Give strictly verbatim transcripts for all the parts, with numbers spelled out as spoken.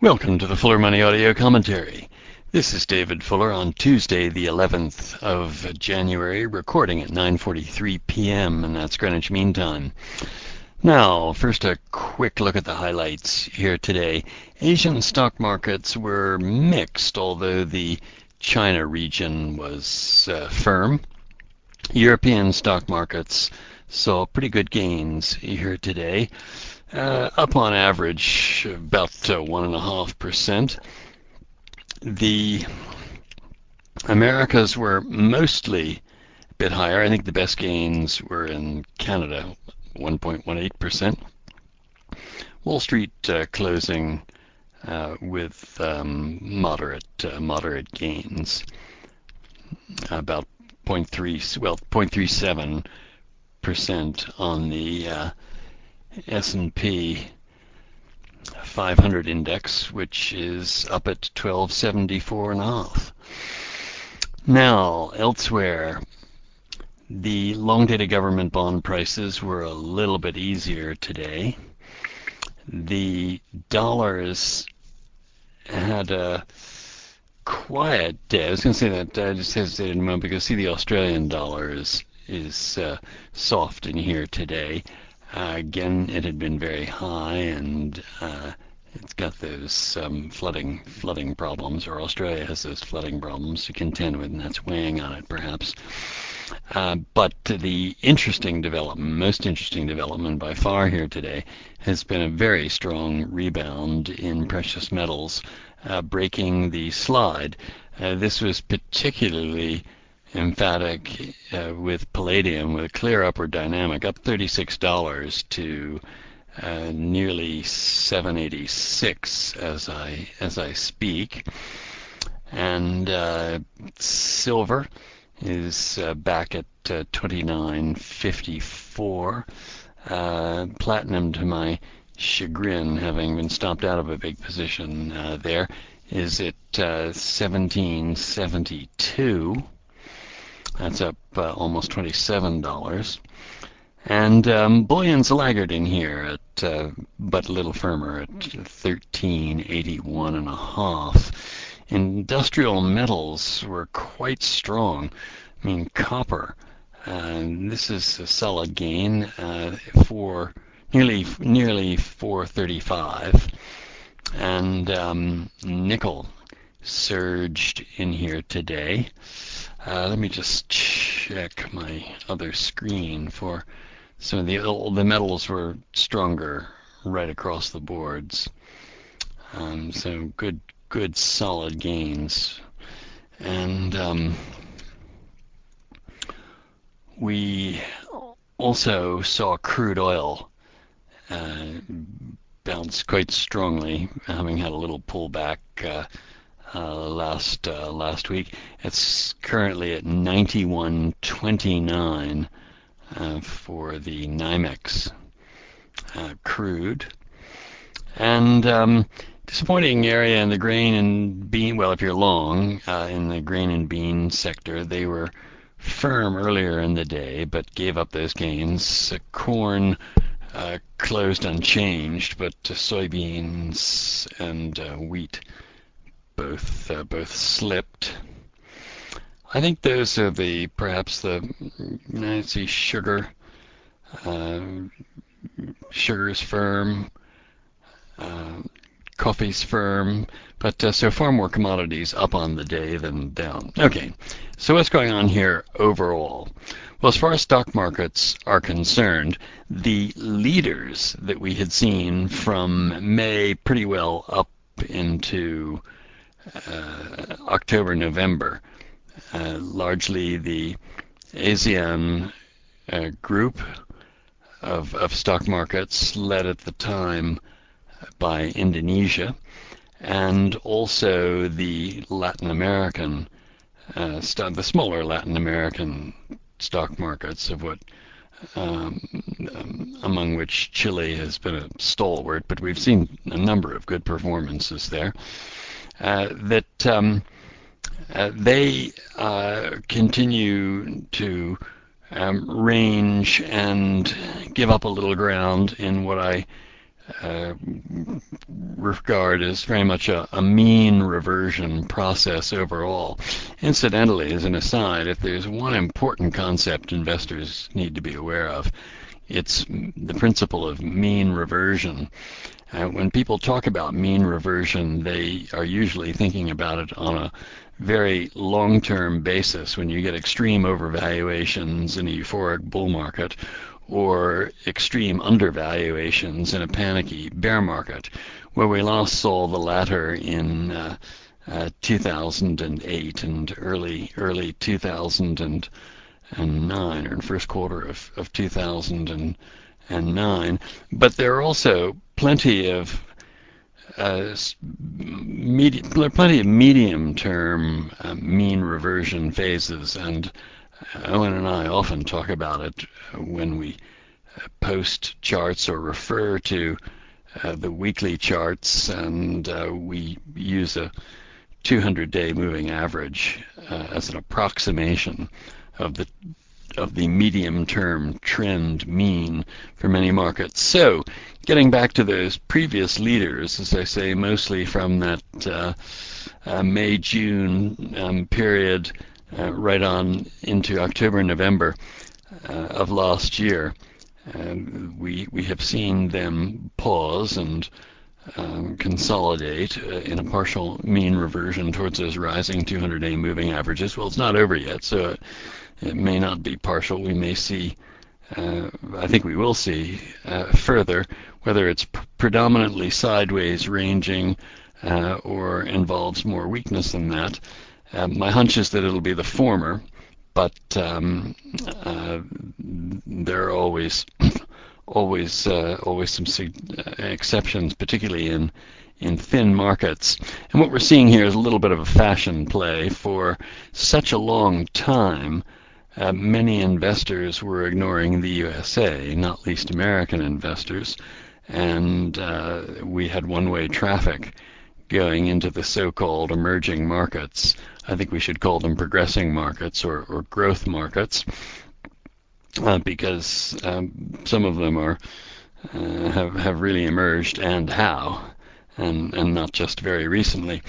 Welcome to the Fuller Money Audio Commentary. This is David Fuller on Tuesday, the eleventh of January, recording at nine forty-three p m, and that's Greenwich Mean Time. Now, first a quick look at the highlights here today. Asian stock markets were mixed, although the China region was uh, firm. European stock markets saw pretty good gains here today. Uh, up on average about uh, one and a half percent. The Americas were mostly a bit higher. I think the best gains were in Canada, one point one eight percent. Wall Street uh, closing uh, with um, moderate uh, moderate gains, about zero point three well zero point three seven percent on the uh, S and P five hundred index, which is up at twelve seventy-four and a half. Now, elsewhere, the long-dated government bond prices were a little bit easier today. The dollars had a quiet day. I was going to say that I just hesitated a moment because see the Australian dollar is, is uh, soft in here today. Uh, again, it had been very high, and uh, it's got those um, flooding flooding problems, or Australia has those flooding problems to contend with, and that's weighing on it, perhaps. Uh, but the interesting development, most interesting development by far here today, has been a very strong rebound in precious metals, uh, breaking the slide. Uh, this was particularly emphatic uh, with palladium, with a clear upward dynamic, up thirty-six dollars to uh, nearly seven eighty-six as I as I speak. And uh, silver is uh, back at uh, twenty-nine fifty-four. Uh, platinum, to my chagrin, having been stopped out of a big position uh, there, is at uh, seventeen seventy-two. That's up uh, almost twenty-seven dollars. And um, bullion's a laggard in here, at uh, but a little firmer at thirteen eighty-one and a half. Industrial metals were quite strong. I mean, copper. Uh, this is a solid gain uh, for nearly nearly four thirty-five. And um, nickel surged in here today. Uh, let me just check my other screen for some of the the metals were stronger right across the boards. Um, so good good solid gains. And um, we also saw crude oil uh, bounce quite strongly, having had a little pullback uh, Uh, last uh, last week. It's currently at ninety-one twenty-nine uh, for the NYMEX uh, crude. And um, disappointing area in the grain and bean, well, if you're long uh, in the grain and bean sector, they were firm earlier in the day but gave up those gains. Uh, corn uh, closed unchanged, but uh, soybeans and uh, wheat both uh, both slipped. I think those are the perhaps the I see sugar. Uh, sugar's firm. Uh, coffee's firm, but uh, so far more commodities up on the day than down. Okay, so what's going on here overall? Well, as far as stock markets are concerned, the leaders that we had seen from May pretty well up into Uh, October, November, uh, largely the ASEAN uh, group of, of stock markets, led at the time by Indonesia, and also the Latin American, uh, st- the smaller Latin American stock markets, of what um, um, among which Chile has been a stalwart, but we've seen a number of good performances there. Uh, that um, uh, they uh, continue to um, range and give up a little ground in what I uh, regard as very much a, a mean reversion process overall. Incidentally, as an aside, if there's one important concept investors need to be aware of, it's the principle of mean reversion. Uh, when people talk about mean reversion, they are usually thinking about it on a very long-term basis when you get extreme overvaluations in a euphoric bull market or extreme undervaluations in a panicky bear market, where we last saw the latter in uh, uh, two thousand eight and early early two thousand nine, or in first quarter of, of two thousand nine. But there are also plenty of uh, medi- plenty of medium-term uh, mean reversion phases, and Owen and I often talk about it when we uh, post charts or refer to uh, the weekly charts, and uh, we use a two hundred day moving average uh, as an approximation of the of the medium-term trend mean for many markets. So, getting back to those previous leaders, as I say, mostly from that uh, uh, May-June um, period uh, right on into October, November uh, of last year, um, we we have seen them pause and um, consolidate uh, in a partial mean reversion towards those rising two hundred day moving averages. Well, it's not over yet, so it, it may not be partial. We may see, uh, I think we will see uh, further, whether it's pr- predominantly sideways ranging uh, or involves more weakness than that. Uh, my hunch is that it'll be the former, but um, uh, there are always always uh, always some exceptions, particularly in in thin markets. And what we're seeing here is a little bit of a fashion play. For such a long time, uh, many investors were ignoring the U S A, not least American investors, and uh, we had one-way traffic going into the so-called emerging markets. I think we should call them progressing markets or, or growth markets. Uh, because um, some of them are uh, have have really emerged, and how, and and not just very recently.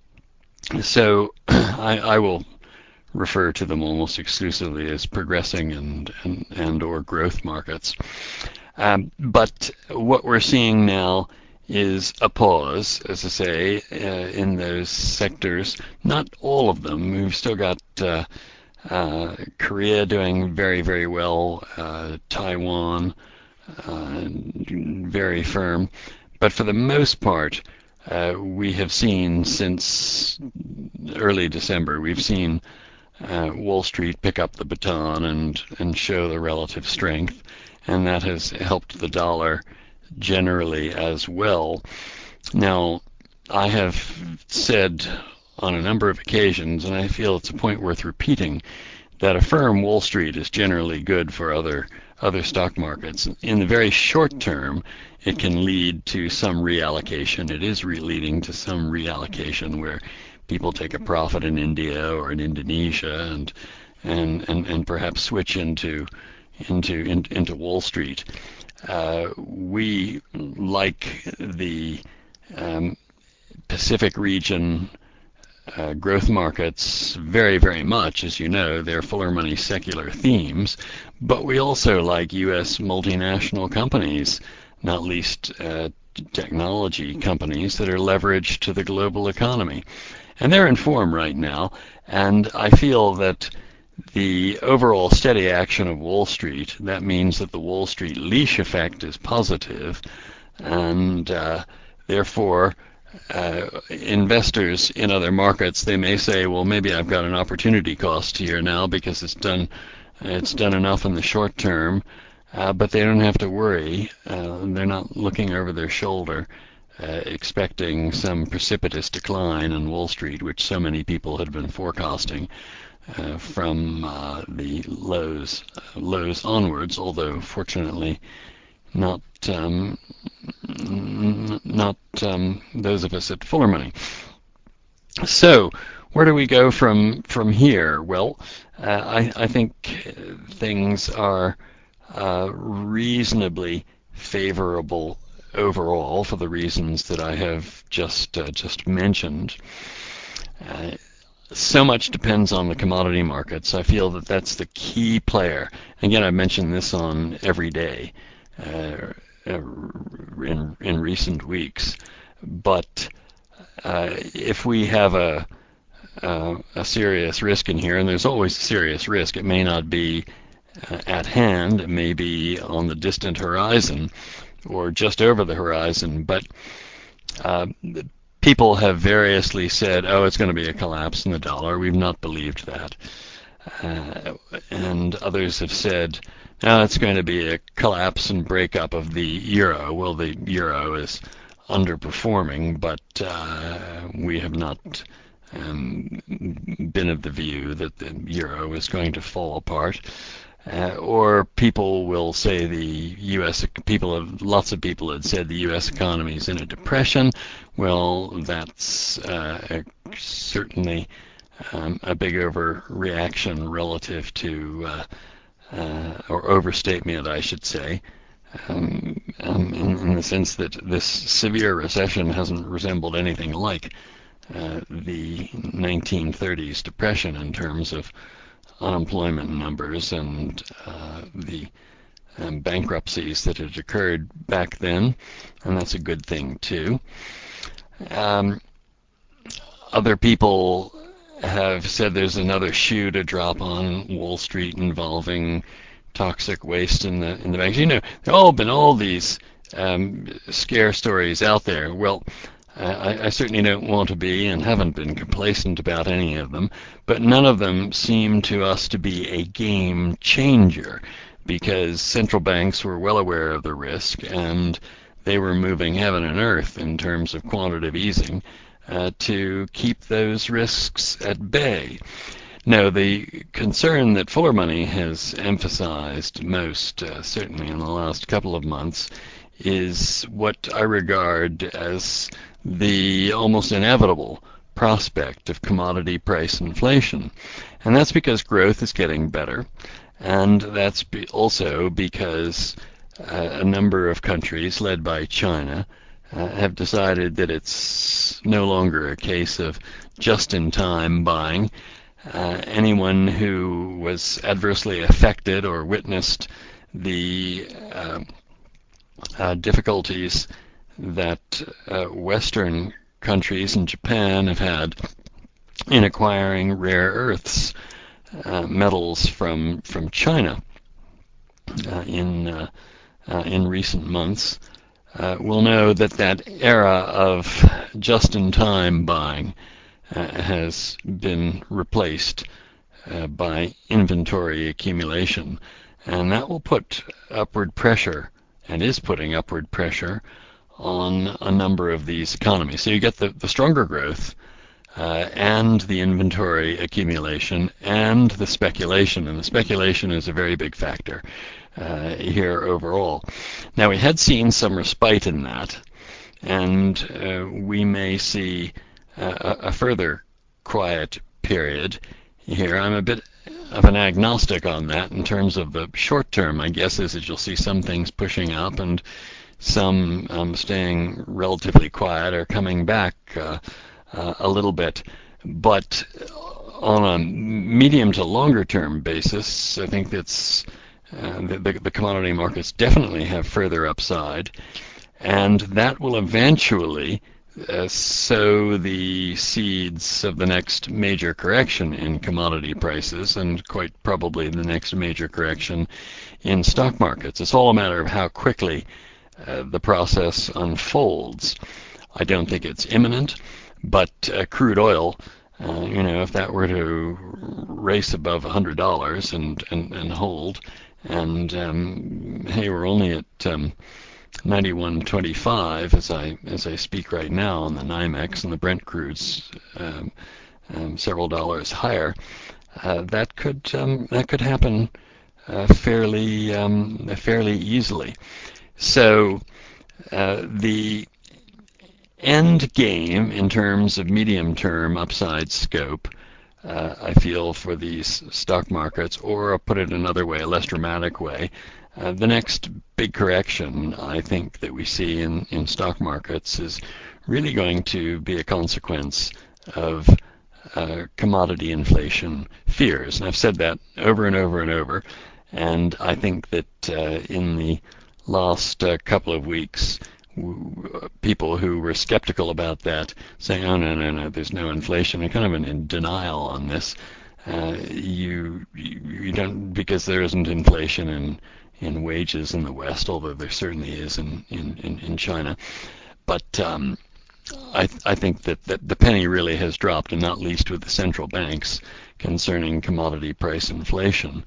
So I, I will refer to them almost exclusively as progressing and and, and or growth markets. Um, but what we're seeing now is a pause, as I say, uh, in those sectors. Not all of them. We've still got uh, Uh, Korea doing very, very well. Uh, Taiwan, uh, very firm. But for the most part, uh, we have seen since early December, we've seen uh, Wall Street pick up the baton and, and show the relative strength. And that has helped the dollar generally as well. Now, I have said on a number of occasions, and I feel it's a point worth repeating, that a firm Wall Street is generally good for other other stock markets. In the very short term, it can lead to some reallocation. It is re- leading to some reallocation where people take a profit in India or in Indonesia and and and, and perhaps switch into into in, into Wall Street. Uh, we like the um, Pacific region uh, growth markets very, very much. As you know, they're fuller money secular themes, but we also like U S multinational companies, not least uh, technology companies that are leveraged to the global economy. And they're in form right now, and I feel that the overall steady action of Wall Street, that means that the Wall Street leash effect is positive, and uh, therefore uh, investors in other markets, they may say, well, maybe I've got an opportunity cost here now because it's done it's done enough in the short term, uh, but they don't have to worry. Uh, they're not looking over their shoulder uh, expecting some precipitous decline in Wall Street, which so many people had been forecasting uh, from uh, the lows uh, lows onwards, although fortunately not um, not um, those of us at Fuller Money. So, where do we go from from here? Well, uh, I, I think things are uh, reasonably favorable overall for the reasons that I have just uh, just mentioned. Uh, so much depends on the commodity markets. I feel that that's the key player. Again, I mentioned this on every day uh, in in recent weeks. But uh, if we have a uh, a serious risk in here, and there's always a serious risk, it may not be uh, at hand, it may be on the distant horizon or just over the horizon, but uh, people have variously said, oh, it's going to be a collapse in the dollar. We've not believed that. Uh, and others have said, no, it's going to be a collapse and breakup of the euro. Well, the euro is underperforming, but uh, we have not um, been of the view that the euro is going to fall apart. Uh, or people will say the U S people have lots of people had said the U S economy is in a depression. Well, that's uh, certainly um, a big overreaction relative to uh, uh, or overstatement, I should say. Um, um, in, in the sense that this severe recession hasn't resembled anything like uh, the nineteen thirties depression in terms of unemployment numbers and uh, the um, bankruptcies that had occurred back then, and that's a good thing too. Um, other people have said there's another shoe to drop on Wall Street involving toxic waste in the in the banks. You know, there have all been all these um, scare stories out there. Well, I, I certainly don't want to be and haven't been complacent about any of them, but none of them seem to us to be a game changer because central banks were well aware of the risk and they were moving heaven and earth in terms of quantitative easing uh, to keep those risks at bay. No, the concern that Fuller Money has emphasized most, uh, certainly in the last couple of months, is what I regard as the almost inevitable prospect of commodity price inflation. And that's because growth is getting better, and that's be also because uh, a number of countries, led by China, uh, have decided that it's no longer a case of just-in-time buying. Uh, anyone who was adversely affected or witnessed the uh, uh, difficulties that uh, Western countries and Japan have had in acquiring rare earths, uh, metals from from China uh, in uh, uh, in recent months, uh, will know that that era of just-in-time buying uh, has been replaced uh, by inventory accumulation, and that will put upward pressure, and is putting upward pressure on a number of these economies. So you get the, the stronger growth uh, and the inventory accumulation and the speculation, and the speculation is a very big factor uh, here overall. Now we had seen some respite in that, and uh, we may see uh, a further quiet period here. I'm a bit of an agnostic on that in terms of the short term. My guess is that you'll see some things pushing up and some um, staying relatively quiet or coming back uh, uh, a little bit. But on a medium to longer term basis, I think that's uh, the, the, the commodity markets definitely have further upside, and that will eventually uh, sow the seeds of the next major correction in commodity prices, and quite probably the next major correction in stock markets. It's all a matter of how quickly uh, the process unfolds. I don't think it's imminent, but uh, crude oil, uh, you know, if that were to race above one hundred dollars and, and, and hold, and um, hey, we're only at um, ninety-one twenty-five as I as I speak right now on the NYMEX, and the Brent crude's um, um, several dollars higher. Uh, that could um, that could happen uh, fairly um, fairly easily. So uh, the end game in terms of medium-term upside scope, uh, I feel, for these stock markets, or I'll put it another way, a less dramatic way, Uh, the next big correction, I think, that we see in, in stock markets is really going to be a consequence of uh, commodity inflation fears. And I've said that over and over and over. And I think that uh, in the last uh, couple of weeks, w- people who were skeptical about that, saying, "Oh no, no, no, there's no inflation," are kind of in, in denial on this. Uh, you, you you don't, because there isn't inflation in in wages in the West, although there certainly is in in in, in China. But um, I, I think that, that the penny really has dropped, and not least with the central banks, concerning commodity price inflation.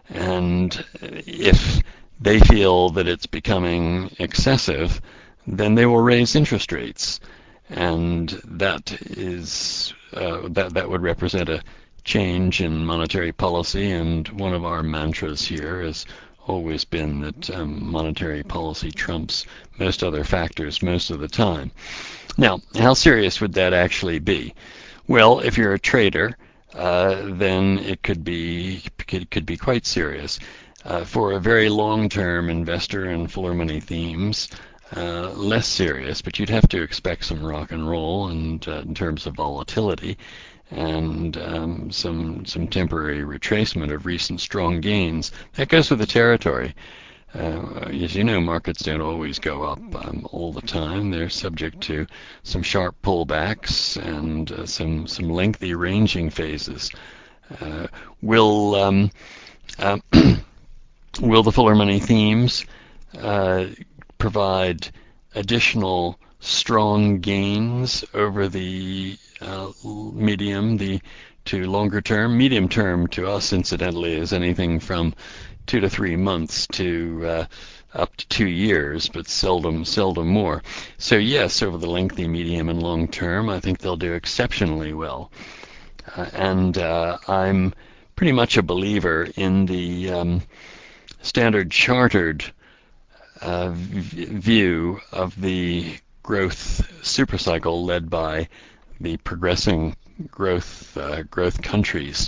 And if they feel that it's becoming excessive, then they will raise interest rates, and that is uh, that that would represent a change in monetary policy. And one of our mantras here has always been that um, monetary policy trumps most other factors most of the time. Now, how serious would that actually be? Well, if you're a trader, uh, then it could be could, could be quite serious. Uh, for a very long-term investor in fuller money themes, uh, less serious, but you'd have to expect some rock and roll and uh, in terms of volatility, and um, some some temporary retracement of recent strong gains. That goes with the territory. Uh, as you know, markets don't always go up um, all the time. They're subject to some sharp pullbacks and uh, some some lengthy ranging phases. Uh, will um, uh, will the fuller money themes uh, provide additional strong gains over the uh, medium, the to longer term? Medium term to us, incidentally, is anything from two to three months to uh, up to two years, but seldom, seldom more. So yes, over the lengthy, medium, and long term, I think they'll do exceptionally well. Uh, and uh, I'm pretty much a believer in the um, Standard Chartered uh, v- view of the growth supercycle led by the progressing growth uh, growth countries.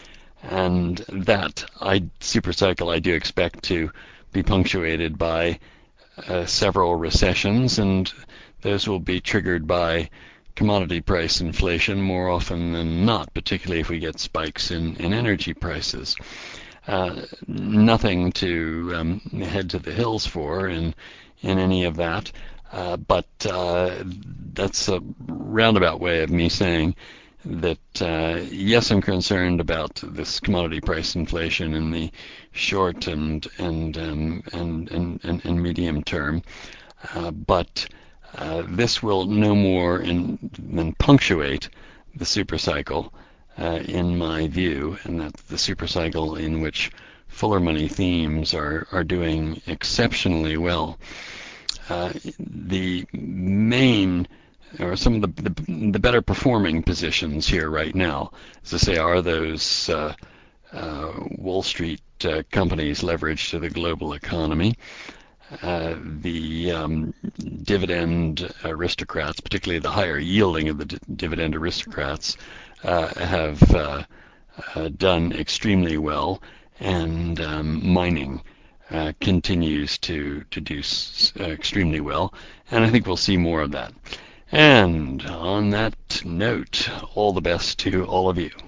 And that I, super cycle I do expect to be punctuated by uh, several recessions, and those will be triggered by commodity price inflation more often than not, particularly if we get spikes in, in energy prices. Uh, nothing to um, head to the hills for in in any of that, uh, but uh, that's a roundabout way of me saying that uh, yes, I'm concerned about this commodity price inflation in the short and and um, and, and, and and medium term, uh, but uh, this will no more in, than punctuate the supercycle, uh, in my view, and that's the supercycle in which fuller money themes are are doing exceptionally well. Uh, the main or some of the, the, the better performing positions here right now, as I say, are those uh, uh, Wall Street uh, companies leveraged to the global economy. Uh, the um, dividend aristocrats, particularly the higher yielding of the d- dividend aristocrats, uh, have uh, uh, done extremely well, and um, mining uh, continues to, to do s- uh, extremely well, and I think we'll see more of that. And on that note, all the best to all of you.